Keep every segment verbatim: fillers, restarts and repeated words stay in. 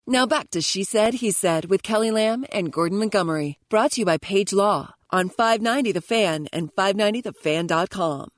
Now back to She Said, He Said with Kelly Lamb and Gordon Montgomery. Brought to you by Page Law on five ninety The Fan and five ninety the fan dot com.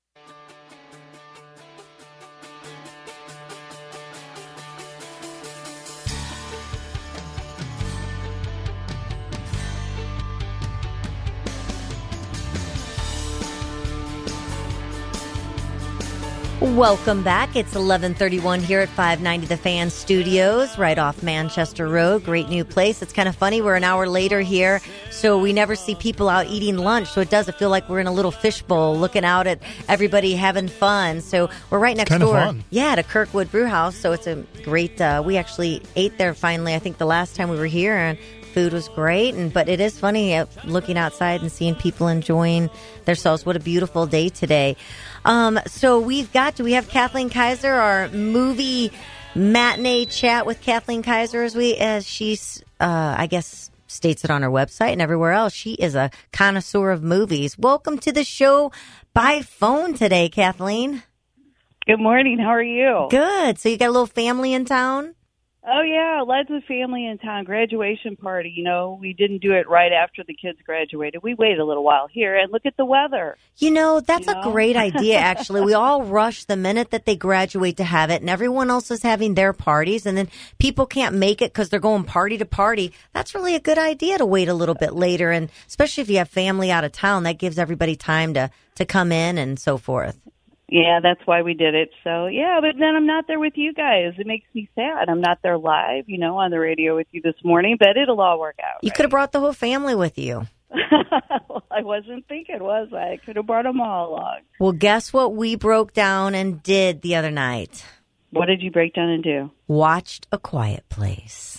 Welcome back. It's eleven thirty-one here at five ninety The Fan Studios, right off Manchester Road. Great new place. It's kind of funny. We're an hour later here, so we never see people out eating lunch. So it does. It feel like we're in a little fishbowl looking out at everybody having fun. So we're right next kind door. Of fun. Yeah, to Kirkwood Brew House. So it's a great, uh, we actually ate there finally, I think the last time we were here, and food was great. And but it is funny uh, looking outside and seeing people enjoying themselves. What a beautiful day today. Um, so we've got, do we have Kathleen Kaiser, our movie matinee chat with Kathleen Kaiser, as we, as she's, uh, I guess, states it on her website and everywhere else. She is a connoisseur of movies. Welcome to the show by phone today, Kathleen. Good morning. How are you? Good. So you got a little family in town? Oh, yeah. Lots of family in town. Graduation party. You know, we didn't do it right after the kids graduated. We waited a little while here, and look at the weather. You know, that's you a know? great idea, actually. We all rush the minute that they graduate to have it, and everyone else is having their parties, and then people can't make it because they're going party to party. That's really a good idea to wait a little bit later, and especially if you have family out of town, that gives everybody time to, to come in and so forth. Yeah, that's why we did it. So, yeah, but then I'm not there with you guys. It makes me sad. I'm not there live, you know, on the radio with you this morning, but it'll all work out. You right? could have brought the whole family with you. Well, I wasn't thinking, was I? I could have brought them all along. Well, guess what we broke down and did the other night? What did you break down and do? Watched A Quiet Place.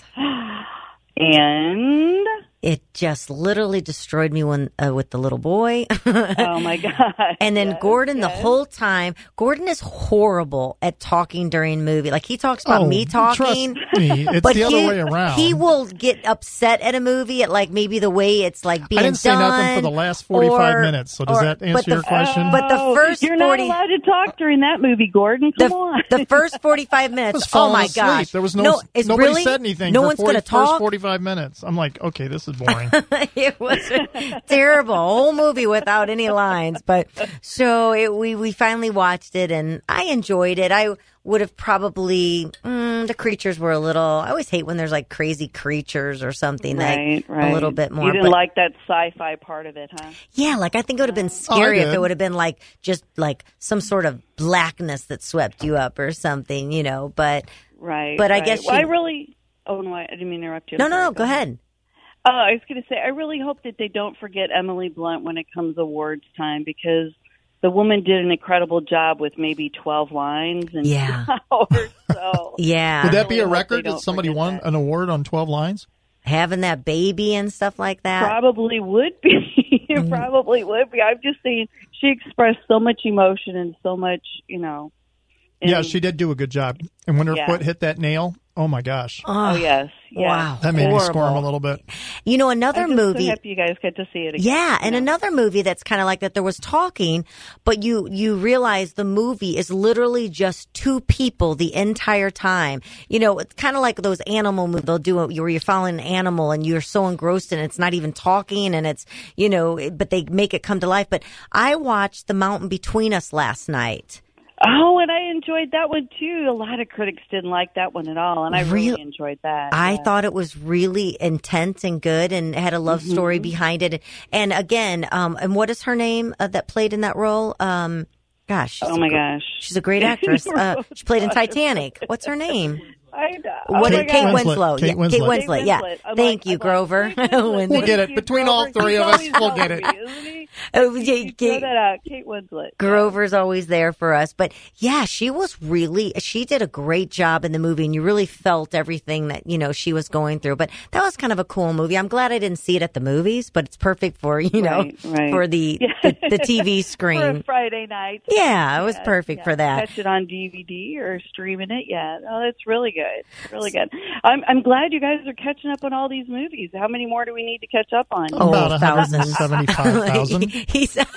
And? It just literally destroyed me when uh, with the little boy. Oh, my God. And then yes, Gordon, yes. the whole time, Gordon is horrible at talking during movie. Like, he talks about oh, me talking. Trust me, it's but the other he, way around. He will get upset at a movie at, like, maybe the way it's, like, being done. I didn't say nothing for the last forty-five or, minutes, so does or, that answer your the, question? But the first You're forty not allowed to talk during that movie, Gordon. Come the, on. The first forty-five I minutes, was oh, falling my asleep. gosh. There was no, no it's nobody really, said anything no for one's forty, gonna first talk. forty-five minutes. I'm like, okay, this is boring. It was terrible. A whole movie without any lines. But so it, we, we finally watched it, and I enjoyed it. I would have probably, mm, the creatures were a little, I always hate when there's like crazy creatures or something. Right, like right. A little bit more. You didn't but, like that sci-fi part of it, huh? yeah, like I think it would have been scary Oh, if it would have been like just like some sort of blackness that swept you up or something, you know. But Right. But I right. guess well, I she- really, oh no, I didn't mean to interrupt you. I'm no, no, sorry. no, go ahead. Oh, I was going to say, I really hope that they don't forget Emily Blunt when it comes awards time, because the woman did an incredible job with maybe twelve lines and Yeah. two hours. So Yeah. Would that be really a hope record they that don't somebody forget won that. an award on twelve lines? Having that baby and stuff like that. Probably would be. It probably would be. I'm just saying, she expressed so much emotion and so much, you know. and- Yeah, she did do a good job. And when her Yeah. foot hit that nail, oh my gosh. Oh, yes. yes. Wow. That made me squirm horrible. a little bit. You know, another I'm just movie. so happy you guys get to see it again. Yeah, and you know. another movie that's kind of like that. There was talking, but you you realize the movie is literally just two people the entire time. You know, it's kind of like those animal movies. They'll do it where you're following an animal and you're so engrossed and it's not even talking, and it's, you know, but they make it come to life. But I watched The Mountain Between Us last night. Oh, and I enjoyed that one too. A lot of critics didn't like that one at all, and I really Real- enjoyed that. I yeah. thought it was really intense and good, and had a love story behind it. And again, um, and what is her name uh, that played in that role? Um, gosh, she's Oh a my gr- gosh. she's a great actress. Uh, she played in Titanic. What's her name? I know. What oh is my Kate God. Winslow? Kate yeah, Winslet. Kate Kate Winslet. Yeah. Winslet. I'm Thank like- you, I'm Grover. like, Kate Winslet. We'll get it. Thank you, Between all Grover. three He's of us, always we'll get helping it. me, isn't he? Oh, You yeah, can throw Kate- that out. Kate Winslet. Grover's always there for us. But yeah, she was really, she did a great job in the movie, and you really felt everything that, you know, she was going through. But that was kind of a cool movie. I'm glad I didn't see it at the movies, but it's perfect for, you know, Right, right. for the, Yeah. the, the T V For a screen. Friday night. Yeah, it was Yeah, perfect yeah. for that. Catch it on D V D or streaming it. Yeah, oh, that's really good. Really good. I'm I'm glad you guys are catching up on all these movies. How many more do we need to catch up on? Oh, About thousands. one hundred seventy-five thousand. He's,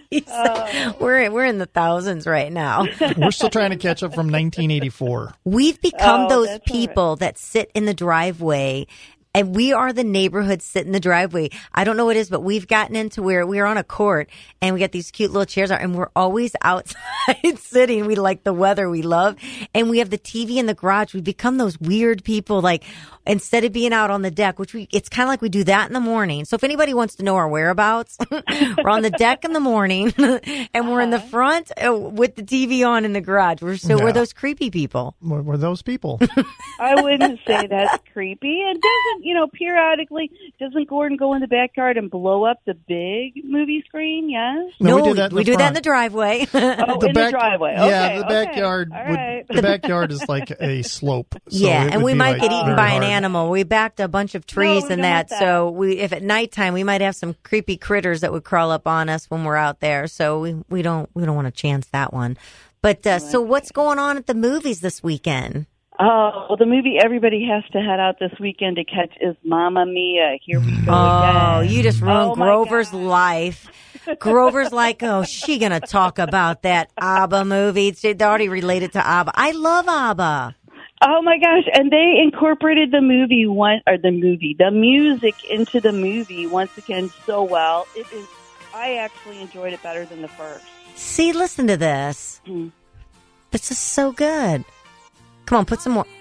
Uh, we're we're in the thousands right now. We're still trying to catch up from nineteen eighty-four. We've become Oh, those that's all people that sit in the driveway. And we are the neighborhood sit in the driveway. I don't know what it is, but we've gotten into where we're on a court and we got these cute little chairs out and we're always outside sitting. We like the weather we love. And we have the T V in the garage. We become those weird people, like instead of being out on the deck, which we, it's kind of like we do that in the morning. So if anybody wants to know our whereabouts, we're on the deck in the morning and we're in the front uh, with the T V on in the garage. We're so, Yeah. we're those creepy people. We're, we're those people. I wouldn't say that's creepy. It doesn't, you know, periodically, doesn't Gordon go in the backyard and blow up the big movie screen? Yes. No, we do that in we the do that in front. the driveway. Oh, in the driveway. Yeah, Okay, the okay. backyard. All Would, right. The backyard is like a slope. So yeah, it and would we be, might like, get eaten very by an hard. animal. We backed a bunch of trees No, we and don't that, want that. so we if at nighttime we might have some creepy critters that would crawl up on us when we're out there. So we, we don't we don't want to chance that one. But uh, so what's going on at the movies this weekend? Oh, well, the movie everybody has to head out this weekend to catch is Mamma Mia. Here we go Oh, again. you just ruined Oh, my Grover's God. life. Grover's like, oh, she gonna talk about that ABBA movie. It's already related to ABBA. I love ABBA. Oh my gosh! And they incorporated the movie one or the movie, the music into the movie once again so well. It is. I actually enjoyed it better than the first. See, listen to this. Mm. This is so good. Come on, put some more.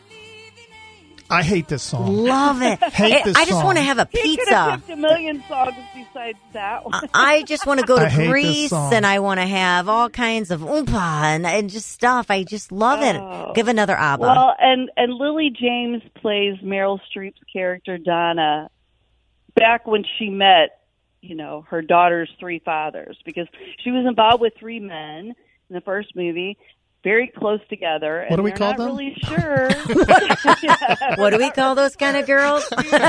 I hate this song. Love it. Hate I- this I just song. want to have a He could have pizza. picked a million songs besides that one. I just want to go I to hate this Greece song. and I want to have all kinds of oompa and, and just stuff. I just love Oh. it. Give another ABBA. Well, and and Lily James plays Meryl Streep's character Donna back when she met, you know, her daughter's three fathers, because she was involved with three men in the first movie, very close together. And What do we they're call not them? Really sure. What do we call those kind of girls?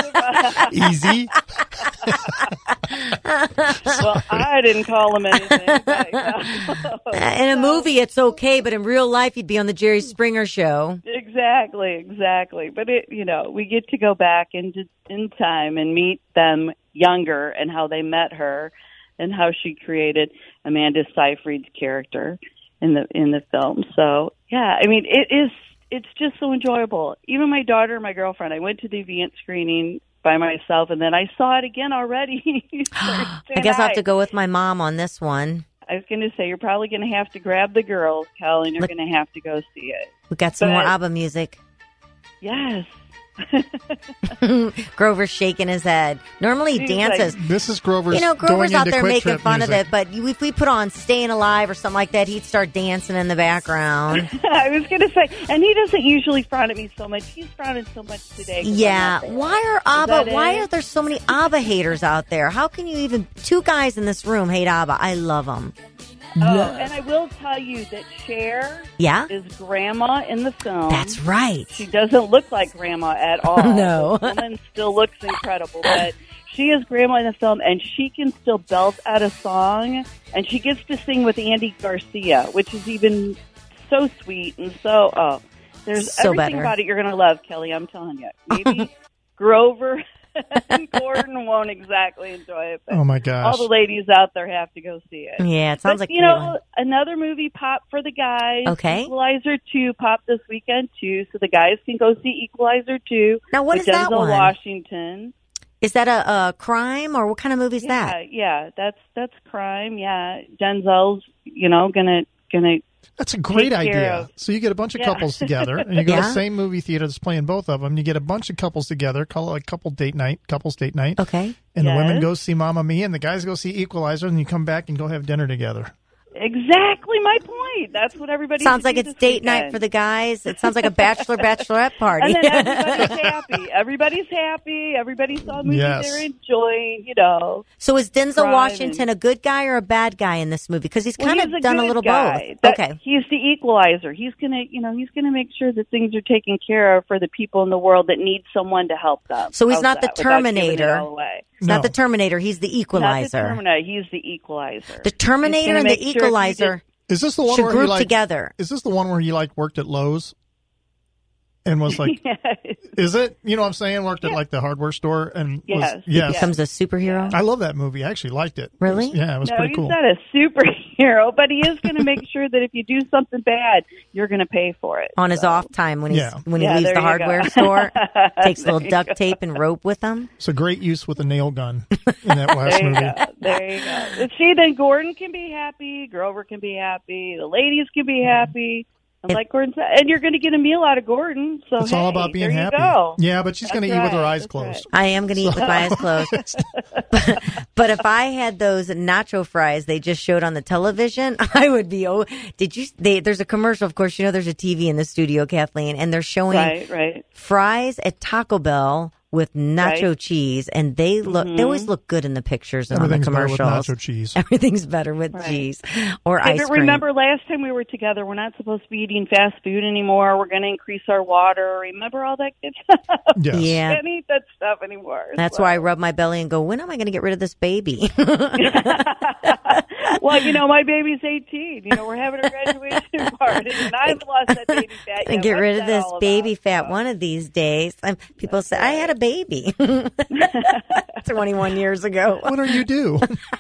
Easy. Well, I didn't call them anything. But, uh, In a movie, it's okay, but in real life, you'd be on the Jerry Springer show. Exactly, exactly. But it, you know, we get to go back into in time and meet them younger and how they met her, and how she created Amanda Seyfried's character in the in the film. So yeah, I mean, it is. It's just so enjoyable. Even my daughter and my girlfriend. I went to the advance screening by myself, and then I saw it again already. I guess I'll have to go with my mom on this one. I was going to say, you're probably going to have to grab the girls, Kelly, and you're going to have to go see it. We got some But- more ABBA music. Yes. Grover's shaking his head. Normally he He's dances. This is Grover's You know, Grover's going out into there Quick making Trip fun music. of it, but you- if we put on Staying Alive or something like that, he'd start dancing in the background. I was going to say, and he doesn't usually frown at me so much. He's frowning so much today. 'cause I'm Yeah. not there. Why are that ABBA, why it? are there so many ABBA haters out there? How can you even, two guys in this room hate ABBA? I love them. Oh, and I will tell you that Cher Yeah? is Grandma in the film. That's right. She doesn't look like Grandma at all. No. The woman still looks incredible, but she is Grandma in the film, and she can still belt out a song, and she gets to sing with Andy Garcia, which is even so sweet and so, oh, there's So everything better. about it you're going to love, Kelly, I'm telling you. Maybe Grover and Gordon won't exactly enjoy it, but Oh my gosh. all the ladies out there have to go see it. Yeah, it sounds But, like you a great know, one. another movie popped for the guys. Okay. Equalizer two popped this weekend too, so the guys can go see Equalizer two. Now, what with is that Denzel one? Washington. Is that a, a crime or what kind of movie is Yeah, that? yeah, that's that's crime. Yeah, Denzel's, you know, gonna gonna. That's a great Take care idea. of- So you get a bunch of Yeah. couples together, and you go to Yeah. the same movie theater that's playing both of them. You get a bunch of couples together, call it like couple date night, couples date night. Okay. And the women Yes. go see Mamma Mia, and the guys go see Equalizer, and you come back and go have dinner together. Exactly my point. That's what everybody Sounds should like do it's this date night weekend. for the guys. It sounds like a bachelor bachelorette party. And then everybody's happy. Everybody's happy. Everybody saw a movie Yes. they're enjoying. You know. So is Denzel Crime Washington and- a good guy or a bad guy in this movie? Because he's Well, kind he's of done a good little guy. both. That- Okay. He's the equalizer. He's gonna, you know, he's gonna make sure that things are taken care of for the people in the world that need someone to help them. So he's How's not the that, without giving it Terminator. all away? It's No. not the Terminator. He's the Not the equalizer. Terminator. He's the equalizer. The Terminator He's gonna and the make sure if you equalizer Is this the one should where group he like? together. Is this the one where he like worked at Lowe's? and was like, Yes. is it? You know what I'm saying? Worked at Yeah. like the hardware store and Yes. was, yes. Becomes a superhero. I love that movie. I actually liked it. Really? It was- yeah, it was No, pretty he's cool. not a superhero, but he is going to make sure that if you do something bad, you're going to pay for it. On his So, off time when he's Yeah. when he Yeah, leaves there the you hardware go. store, takes a little There you duct go. tape and rope with him. It's a great use with a nail gun in that last There you movie. go. There you go. See, then Gordon can be happy, Grover can be happy, the ladies can be happy. And If- like Gordon said, and you're going to get a meal out of Gordon. So It's all hey, about being there happy. You go. Yeah, but she's That's going to eat with her right. eyes That's closed. I am going to eat with my eyes closed. but, but if I had those nacho fries they just showed on the television, I would be. Oh, did you? They, there's a commercial. Of course, you know there's a T V in the studio, Kathleen, and they're showing Right, right. fries at Taco Bell with nacho Right. cheese, and they look. They always look good in the pictures and on the Everything's better with commercials. nacho cheese. Everything's better with Right. cheese or Hey, ice but cream. remember last time we were together, we're not supposed to be eating fast food anymore. We're going to increase our water. Remember all that good stuff? Yes. Yeah. Can't eat that stuff anymore. That's so. why I rub my belly and go, when am I going to get rid of this baby? Well, you know, my baby's eighteen. You know, we're having a graduation party, and I've lost that baby fat. And yet. get What's rid of that this all baby about? fat So- one of these days. Um, people say, I had a baby twenty-one years ago. What are you do?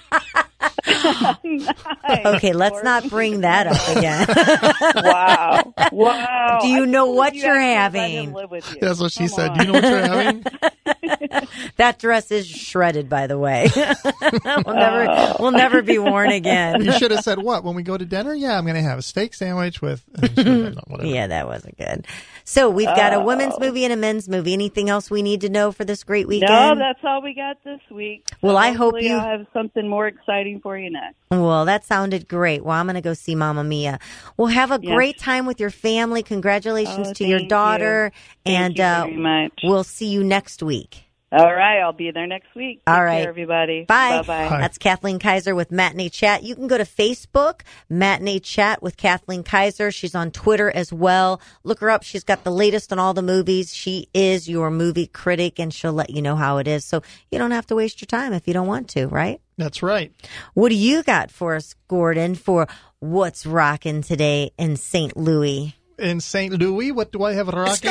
Nice. Okay, let's not bring that up again. Wow. Wow. Do you I know can't what believe you you're actually let him having? live with you. That's what she Come said. on. Do you know what you're having? That dress is shredded, by the way. we'll never, we'll never be worn again. You should have said what? When we go to dinner? Yeah, I'm going to have a steak sandwich with whatever. Yeah, that wasn't good. So we've got a women's movie and a men's movie. Anything else we need to know for this great weekend? No, that's all we got this week. So Well, I hope hopefully you- I'll have something more exciting for you next. Well, that sounded great. Well, I'm going to go see Mamma Mia. Well, have a Yes. great time with your family. Congratulations Oh, to your thank daughter. you. Thank and you uh, very much. we'll see you next week. All right, I'll be there next week. Take All right. care, everybody. Bye. Bye-bye. Hi. That's Kathleen Kaiser with Matinee Chat. You can go to Facebook, Matinee Chat with Kathleen Kaiser. She's on Twitter as well. Look her up. She's got the latest on all the movies. She is your movie critic, and she'll let you know how it is. So you don't have to waste your time if you don't want to, right? That's right. What do you got for us, Gordon, for What's Rockin' today in Saint Louis? In Saint Louis, what do I have rocking?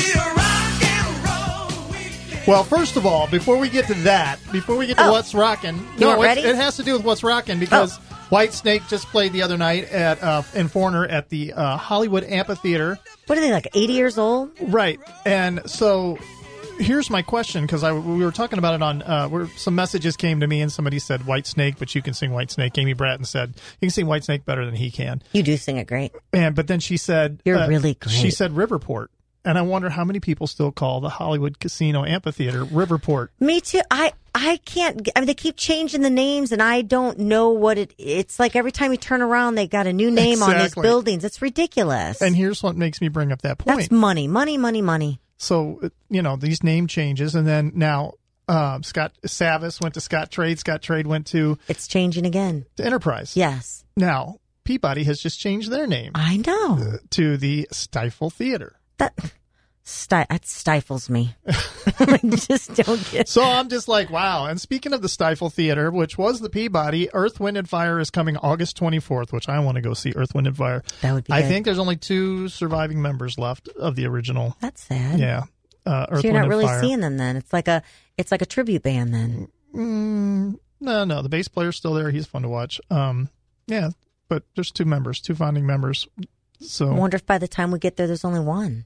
Well, first of all, before we get to that, before we get to Oh. what's rocking, You no, weren't it, ready? it has to do with what's rocking because White Snake just played the other night at uh, in Foreigner at the uh, Hollywood Amphitheater. What are they, like eighty years old? Right. And so here's my question, because I we were talking about it on uh, where some messages came to me and somebody said White Snake, but you can sing White Snake. Amy Bratton said you can sing White Snake better than he can. You do sing it great. And but then she said You're uh, really great. She said Riverport. And I wonder how many people still call the Hollywood Casino Amphitheater Riverport. Me too. I I can't. g- I mean, they keep changing the names, and I don't know what it. It's like every time you turn around, they got a new name on these Exactly. buildings. It's ridiculous. And here's what makes me bring up that point. That's money, money, money, money. So, uh, you know, these name changes. And then now um, Scott Savis went to Scott Trade. Scott Trade went to, It's changing again. to Enterprise. Yes, Now, Peabody has just changed their name I know to the Stifle Theater. that. Sti- that stifles me. I just don't get. So I'm just like, wow. And speaking of the Stifle Theater, which was the Peabody, Earth, Wind, and Fire is coming August twenty-fourth, which I want to go see Earth, Wind, and Fire. That would be. I good. think there's only two surviving members left of the original. That's sad. Yeah. Uh, Earth, So you're Wind, not really and Fire. seeing them then. It's like a. It's like a tribute band then. Mm, no, no. The bass player's still there. He's fun to watch. Um, yeah, but there's two members, two founding members. So I wonder if by the time we get there, there's only one.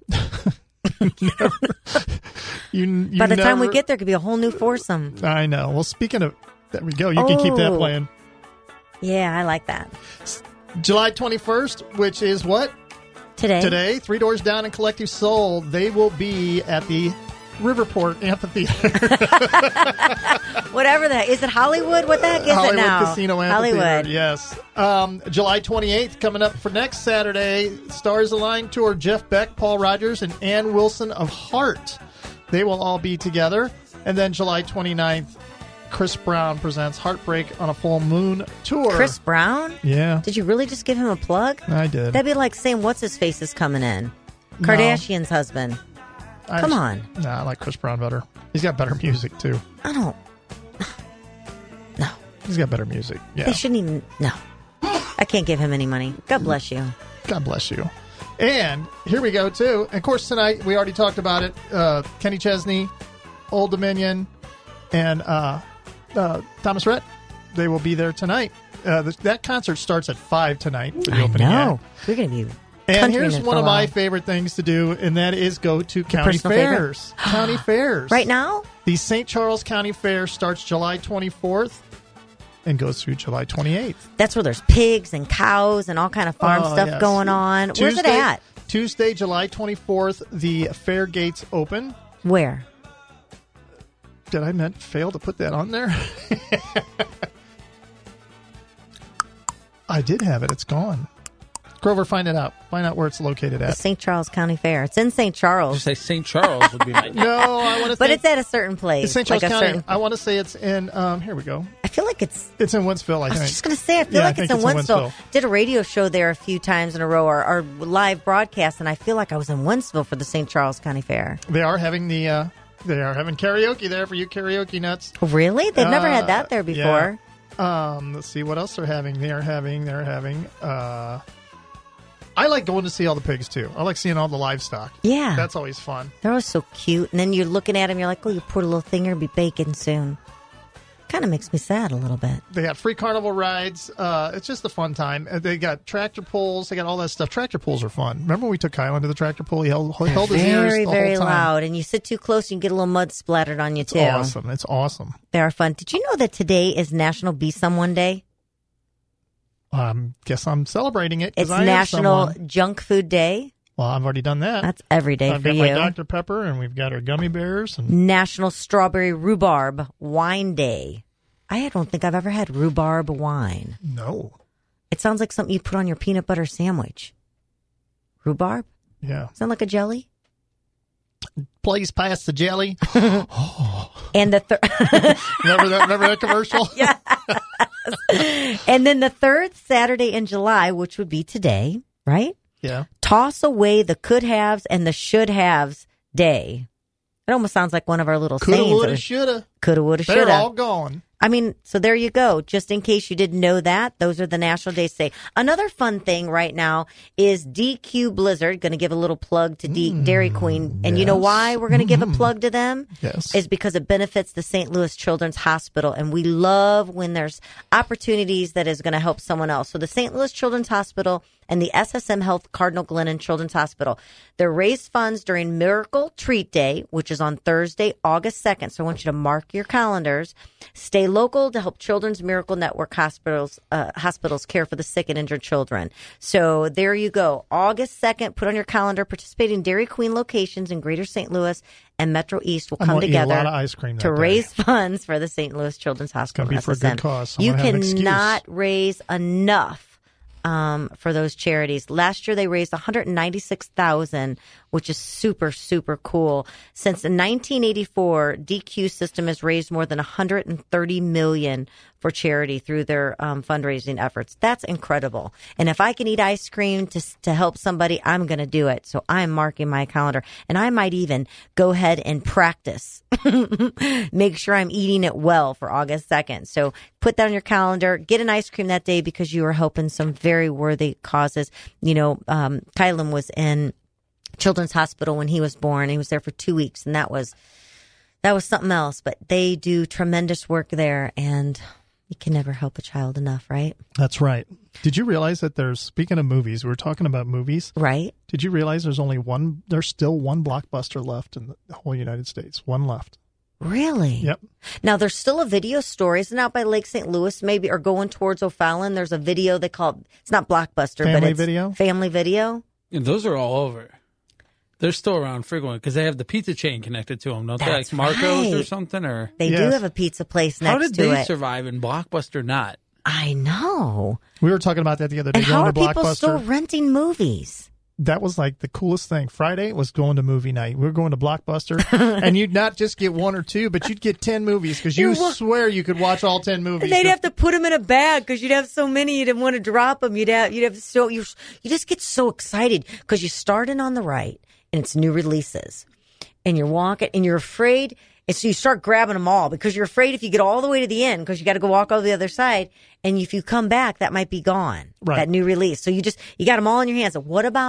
you, you By the time we never- get there, could be a whole new foursome. I know. Well, speaking of, there we go. You can keep that Oh. playing. Yeah, I like that. July twenty-first, which is what? Today. Today, Three Doors Down and Collective Soul. They will be at the Riverport Amphitheater. Whatever that is. It Hollywood? What the heck is Hollywood it now? Casino Amphitheater. Hollywood. Yes. Um, July twenty-eighth, coming up for next Saturday, Stars Align Tour. Jeff Beck, Paul Rogers, and Ann Wilson of Heart. They will all be together. And then July twenty-ninth, Chris Brown presents Heartbreak on a Full Moon Tour. Chris Brown? Yeah, Did you really just give him a plug? I did. That'd be like saying what's his face is coming in. No. Kardashian's husband. I Come just- on. Nah, I like Chris Brown better. He's got better music, too. I don't. No. He's got better music. Yeah. They shouldn't even. No. I can't give him any money. God bless you. God bless you. And here we go, too. And of course, tonight, we already talked about it. Uh, Kenny Chesney, Old Dominion, and uh, uh, Thomas Rhett, they will be there tonight. Uh, th- that concert starts at five tonight for the I opening know. act. We're going to be And here's countrymen one for of a my while. favorite things to do, and that is go to county personal fairs. County fairs. Right now? The Saint Charles County Fair starts July twenty-fourth and goes through July twenty-eighth. That's where there's pigs and cows and all kind of farm Oh, stuff yes. going on. Where's it Tuesday- at? Tuesday, July twenty-fourth, the fair gates open. Where? Did I meant fail to put that on there? I did have it. It's gone. Grover, find it out. Find out where it's located The at. Saint Charles County Fair. It's in Saint Charles. Just say Saint Charles would be my No, I want to. But it's at a certain place. It's Saint Charles like a County. certain- I want to say it's in. Um, here we go. I feel like it's. It's in Wentzville. I I think. was just going to say, I feel Yeah, I like it's think in it's in Wentzville. Wentzville. Did a radio show there a few times in a row, or, or live broadcast, and I feel like I was in Wentzville for the Saint Charles County Fair. They are having the. Uh, they are having karaoke there for you karaoke nuts. Really? They've never had Uh, that there before. yeah. Um, let's see what else they're having. They are having. They're having. Uh, I like going to see all the pigs too. I like seeing all the livestock. Yeah. That's always fun. They're always so cute. And then you're looking at them, you're like, oh, you poor little thing, you'll be baking soon. Kind of makes me sad a little bit. They got free carnival rides. Uh, it's just a fun time. Uh, They got tractor pulls. They got all that stuff. Tractor pulls are fun. Remember when we took Kylan to the tractor pull? He held, he held his ears Very, the very whole time. loud. And you sit too close, you can get a little mud splattered on you, It's too. awesome. It's awesome. They are fun. Did you know that today is National Be Someone Day? Um, guess I'm celebrating it. 'cause It's I am National someone. Junk Food Day. Well, I've already done that. That's every day I've for got you. my Doctor Pepper, and we've got our gummy bears. And National Strawberry Rhubarb Wine Day. I don't think I've ever had rhubarb wine. no, It sounds like something you put on your peanut butter sandwich. Rhubarb? yeah. Sound like a jelly? Please pass the jelly. And the third, remember that? Remember that commercial? yeah. And then the third Saturday in July, which would be today, right? Yeah. Toss away the could haves and the should haves day. It almost sounds like one of our little Coulda, sayings. woulda, shoulda. Coulda, woulda, They're shoulda. all gone. I mean, so there you go. Just in case you didn't know that, those are the national days today. Another fun thing right now is D Q Blizzard. Going to give a little plug to D- Dairy Queen. And you know yes. why we're going to give a plug to them? Yes. Is because it benefits the Saint Louis Children's Hospital. And we love when there's opportunities that is going to help someone else. So the Saint Louis Children's Hospital and the S S M Health Cardinal Glennon Children's Hospital, they raise funds during Miracle Treat Day, which is on Thursday, August second. So I want you to mark your calendars. Stay local to help Children's Miracle Network hospitals uh, hospitals care for the sick and injured children. So there you go. August second, put on your calendar. Participate in Dairy Queen locations in Greater Saint Louis and Metro East will I'm come gonna eat a together lot of ice cream that to day. raise funds for the Saint Louis Children's Hospital. gonna be for a S S M. good cause. I'm You gonna have an excuse. cannot raise enough um, for those charities. Last year they raised one hundred ninety-six thousand dollars, which is super, super cool. Since nineteen eighty-four, D Q system has raised more than one hundred thirty million dollars for charity through their um, fundraising efforts. That's incredible. And if I can eat ice cream to to help somebody, I'm going to do it. So I'm marking my calendar. And I might even go ahead and practice. Make sure I'm eating it well for August second. So put that on your calendar. Get an ice cream that day because you are helping some very worthy causes. You know, um, Kylan was in Children's Hospital when he was born. He was there for two weeks, and that was that was something else. But they do tremendous work there, and you can never help a child enough, right? That's right. Did you realize that there's, speaking of movies, we were talking about movies. Right? Did you realize there's only one, there's still one Blockbuster left in the whole United States? One left. Really? Yep. Now, there's still a video store. Isn't it out by Lake Saint Louis, maybe, or going towards O'Fallon? There's a video they call, it's not Blockbuster, but Family it's Video? Family Video. And those are all over. They're still around frequently because they have the pizza chain connected to them, don't That's they? Like Marco's or right. something? Or They do Yes. have a pizza place next how did to they it. survive and Blockbuster not? I know. We were talking about that the other day. And how are going to people Blockbuster. still renting movies? That was like the coolest thing. Friday was going to movie night. We were going to Blockbuster, and you'd not just get one or two, but you'd get ten movies because you You're wa- swear you could watch all ten movies. And they'd have to put them in a bag because you'd have so many you didn't want to drop them. You'd have you'd have so you you just get so excited because you start in on the right and it's new releases, and you're walking and you're afraid, and so you start grabbing them all because you're afraid if you get all the way to the end because you got to go walk over the other side, and if you come back that might be gone, Right. that new release. So you just you got them all in your hands. What about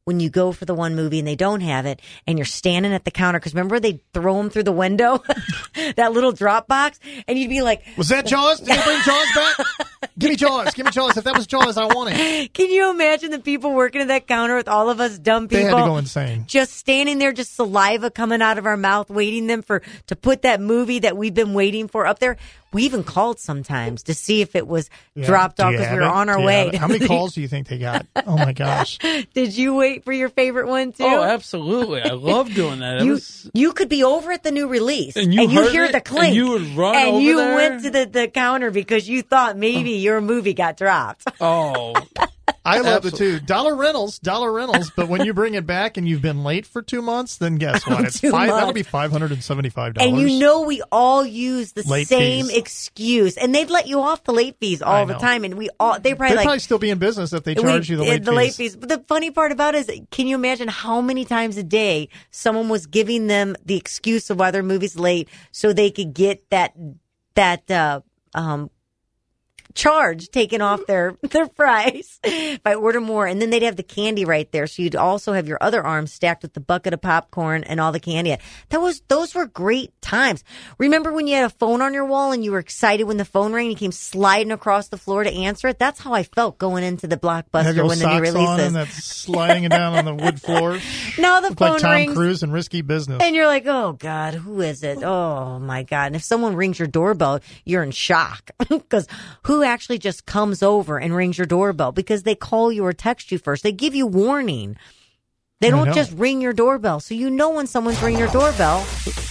when you go for the one movie and they don't have it, and you're standing at the counter, because remember they throw them through the window, that little drop box, and you'd be like, was that Jaws? Did they bring Jaws back? Give me Jaws. Give me Jaws. If that was Jaws, I want it. Can you imagine the people working at that counter with all of us dumb people? They had to go insane. Just standing there, just saliva coming out of our mouth, waiting them for to put that movie that we've been waiting for up there. We even called sometimes to see if it was Yeah. dropped Do off you because we have were it? on our Do you way. have it? How many calls do you think they got? Oh my gosh. Did you wait for your favorite one too? Oh, absolutely. I love doing that. It You, was, you could be over at the new release And you heard hear it, the clink and you would run and over you there? went to the, the counter because you thought maybe your movie got dropped. oh, I love it too. Dollar rentals, dollar rentals. But when you bring it back and you've been late for two months, then guess what? It's Two five. That'll months. be five hundred and seventy-five dollars. And you know we all use the Late same fees. excuse, and they'd let you off the late fees all I the know. time, and we all they they'd probably like probably still be in business if they we- charge you the late the fees. late fees. But the funny part about it is, can you imagine how many times a day someone was giving them the excuse of why their movie's late so they could get that that uh, um, charge taken off their their price if I order more, and then they'd have the candy right there, so you'd also have your other arm stacked with the bucket of popcorn and all the candy. That was those were great times. Remember when you had a phone on your wall and you were excited when the phone rang and you came sliding across the floor to answer it? That's how I felt going into the Have Blockbuster your when the new socks on releases. and that's sliding it down on the wood floors. Now the Look phone like Tom rings. Cruise in Risky Business. And you're like, oh, God, who is it? Oh, my God. And if someone rings your doorbell, you're in shock. Because who actually just comes over and rings your doorbell? Because they call you or text you first. They give you warning. They I don't know. just ring your doorbell. So you know when someone's ringing your doorbell.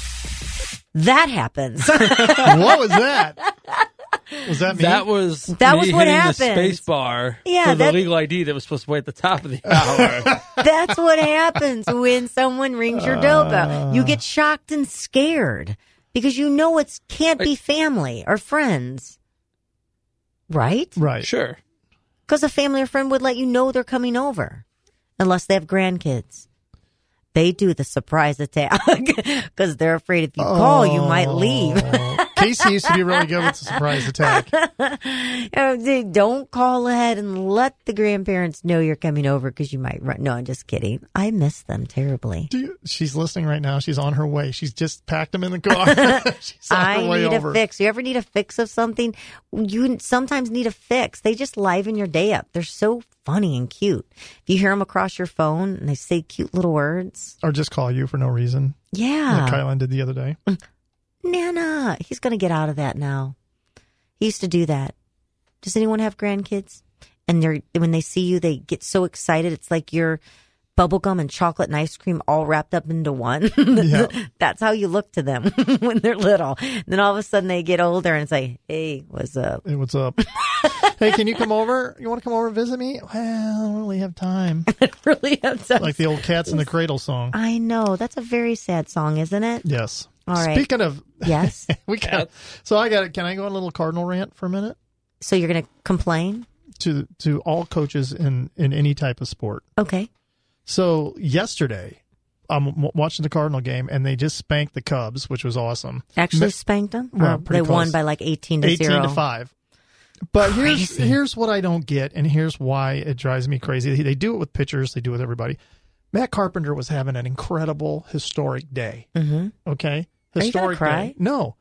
That happens. What was that? Was that me? that was That me was what hitting happened. the space bar Yeah, for the that- legal I D that was supposed to be at the top of the hour. That's what happens when someone rings your doorbell. You get shocked and scared because you know it can't be family or friends. Right? right. Sure. Because a family or friend would let you know they're coming over. Unless they have grandkids. They do the surprise attack because they're afraid if you call, you might leave. Oh. Casey used to be really good with the surprise attack. Uh, they Don't call ahead and let the grandparents know you're coming over because you might run. No, I'm just kidding. I miss them terribly. Do you, she's listening right now. She's on her way. She's just packed them in the car. She's on I her way need over. a fix. You ever need a fix of something? You sometimes need a fix. They just liven your day up. They're so funny and cute. If you hear them across your phone and they say cute little words. Or just call you for no reason. Yeah. Like Kylan did the other day. Nana. He's going to get out of that now. He used to do that. Does anyone have grandkids? And they're when they see you, they get so excited. It's like you're bubblegum and chocolate and ice cream all wrapped up into one. Yeah. That's how you look to them when they're little. And then all of a sudden they get older and say, hey, what's up? Hey, what's up? Hey, can you come over? You want to come over and visit me? Well, I don't really have time. Really upset. Like the old Cats in the Cradle song. I know. That's a very sad song, isn't it? Yes. All right. Speaking of, Yes. we got. So I got. Can I go on a little Cardinal rant for a minute? So you're going to complain? To to all coaches in in any type of sport. Okay. So yesterday, I'm w- watching the Cardinal game, and they just spanked the Cubs, which was awesome. Actually Mi- spanked them? Well, Or pretty they won close. by like eighteen to eighteen zero. to five. But here's Crazy. here's what I don't get, and here's why it drives me crazy. They do it with pitchers, they do it with everybody. Matt Carpenter was having an incredible historic day. Mm-hmm. Okay, Are you gonna historic cry? day. No.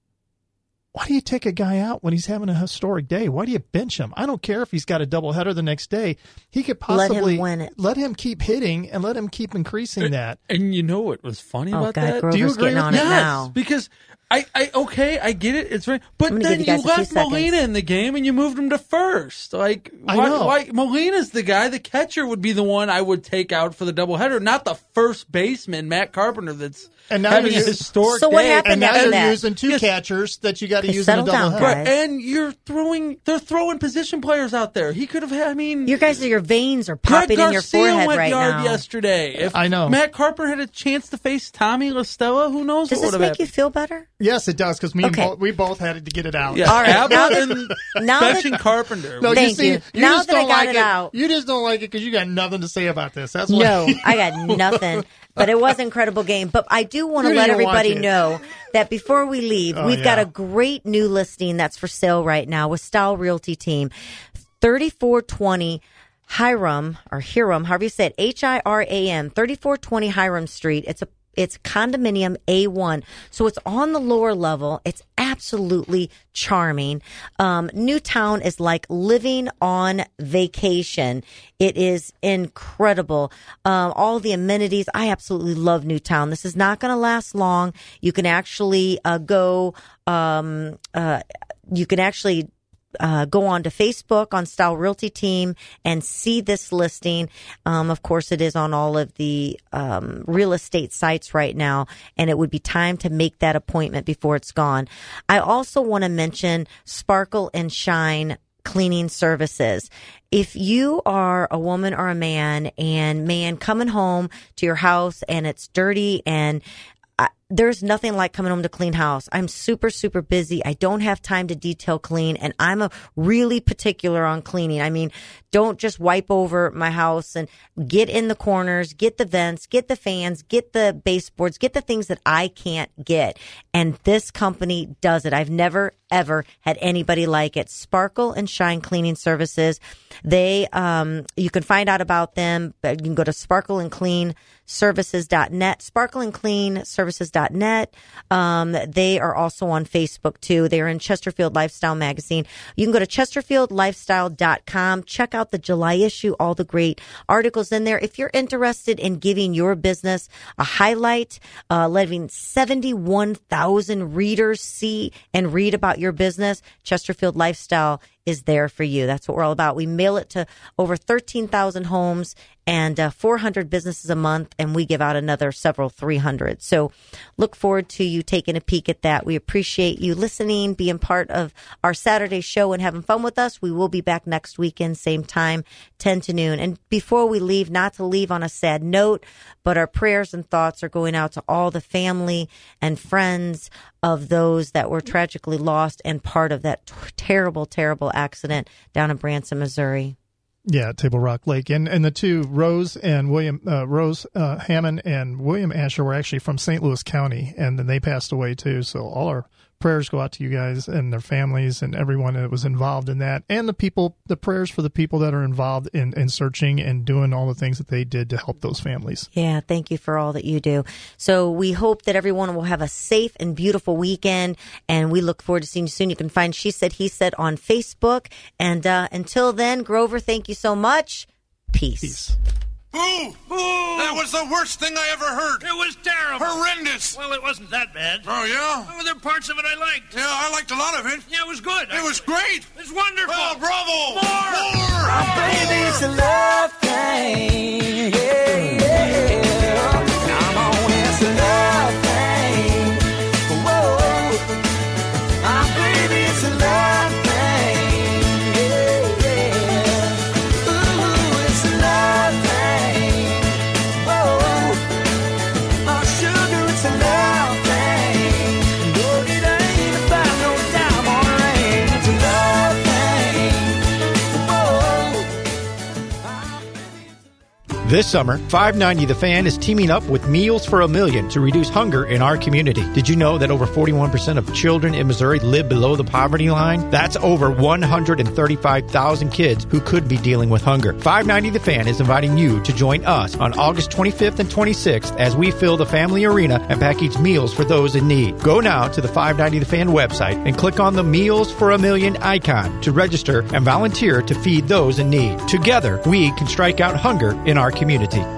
Why do you take a guy out when he's having a historic day? Why do you bench him? I don't care if he's got a doubleheader the next day. He could Let him possibly win it. let him keep hitting and let him keep increasing that. And you know what was funny Oh, about God, that? Grover's Do you agree getting with on me? it Yes, now. because I, I, okay, I get it. It's right, but I'm gonna then give you you, guys a few left Molina seconds. in the game and you moved him to first. Like, I why? know. Why Molina's the guy? The catcher would be the one I would take out for the doubleheader, not the first baseman, Matt Carpenter. That's And now having a you're- historic So what day. happened And now after you're that? using two Yes. catchers that you got to Okay, use in a settle down, doubleheader. guys. Right, and you're throwing. They're throwing position players out there. He could have had. I mean, Your guys, your veins are Greg popping in your Garcia forehead went right yard now. yesterday. If I know. Matt Carpenter had a chance to face Tommy La Stella, who knows Does what this would make have you happened. feel better? Yes, it does because me Okay. and Bo- we both had to get it out. Yeah, All right, Abbott now that- and now that- benching Carpenter. No, you Thank see, you. you Now just that I don't got like it it. out. You just don't like it because you got nothing to say about this. That's why. No, I got nothing. But it was an incredible game. But I do want to You let didn't watch everybody it. know that before we leave, Oh, we've got yeah. a great new listing that's for sale right now with Style Realty Team. thirty-four twenty Hiram, or Hiram, however you say it, H I R A M, thirty-four twenty Hiram Street. It's a It's condominium A one. So it's on the lower level. It's absolutely charming. Um, Newtown is like living on vacation. It is incredible. Um, all the amenities. I absolutely love Newtown. This is not going to last long. You can actually uh, go, um, uh, you can actually Uh, go on to Facebook on Style Realty Team and see this listing. Um, of course, it is on all of the um, real estate sites right now, and it would be time to make that appointment before it's gone. I also want to mention Sparkle and Shine Cleaning Services. If you are a woman or a man, and man coming home to your house and it's dirty, and I, there's nothing like coming home to clean house. I'm super, super busy. I don't have time to detail clean, and I'm a really particular on cleaning. I mean, don't just wipe over my house, and get in the corners, get the vents, get the fans, get the baseboards, get the things that I can't get. And this company does it. I've never, ever had anybody like it. Sparkle and Shine Cleaning Services. They, um, you can find out about them, but you can go to sparkle and clean services dot net, sparkle and clean services dot net. Um, they are also on Facebook too. They are in Chesterfield Lifestyle Magazine. You can go to chesterfield lifestyle dot com. Check out the July issue, all the great articles in there. If you're interested in giving your business a highlight, uh, letting seventy-one thousand readers see and read about your business, Chesterfield Lifestyle is there for you. That's what we're all about. We mail it to over thirteen thousand homes and uh, four hundred businesses a month, and we give out another several three hundred. So look forward to you taking a peek at that. We appreciate you listening, being part of our Saturday show, and having fun with us. We will be back next weekend, same time, ten to noon. And before we leave, not to leave on a sad note, but our prayers and thoughts are going out to all the family and friends of those that were tragically lost and part of that t- terrible, terrible accident down in Branson, Missouri. Yeah, Table Rock Lake. And and the two, Rose and William, uh, Rose uh, Hammond and William Asher, were actually from Saint Louis County, and then they passed away too. So all our prayers go out to you guys and their families and everyone that was involved in that, and the people, the prayers for the people that are involved in, in searching and doing all the things that they did to help those families. Yeah, thank you for all that you do. So we hope that everyone will have a safe and beautiful weekend, and we look forward to seeing you soon. You can find She Said, He Said on Facebook. And uh, until then, Grover, thank you so much. Peace. Peace. Boo! Boo! That was the worst thing I ever heard. It was terrible. Horrendous. Well, it wasn't that bad. Oh, yeah? Oh, there were parts of it I liked. Yeah, I liked a lot of it. Yeah, it was good. It was great. It was wonderful. Oh, bravo. More. More. Oh, baby, it's a love thing. Yeah, yeah. Come on, it's a love thing. Whoa. Oh, baby, it's a love thing. Yeah, yeah. Ooh, it's a love thing. Whoa. Oh, sugar, it's a love thing. No, it ain't about no diamond ring. It's a love thing. This summer, five ninety The Fan is teaming up with Meals for a Million to reduce hunger in our community. Did you know that over forty-one percent of children in Missouri live below the poverty line? That's over one hundred thirty-five thousand kids who could be dealing with hunger. five ninety The Fan is inviting you to join us on August twenty-fifth and twenty-sixth as we fill the family arena and package meals for those in need. Go now to the five ninety The Fan website and click on the Meals for a Million icon to register and volunteer to feed those in need. Together, we can strike out hunger in our community.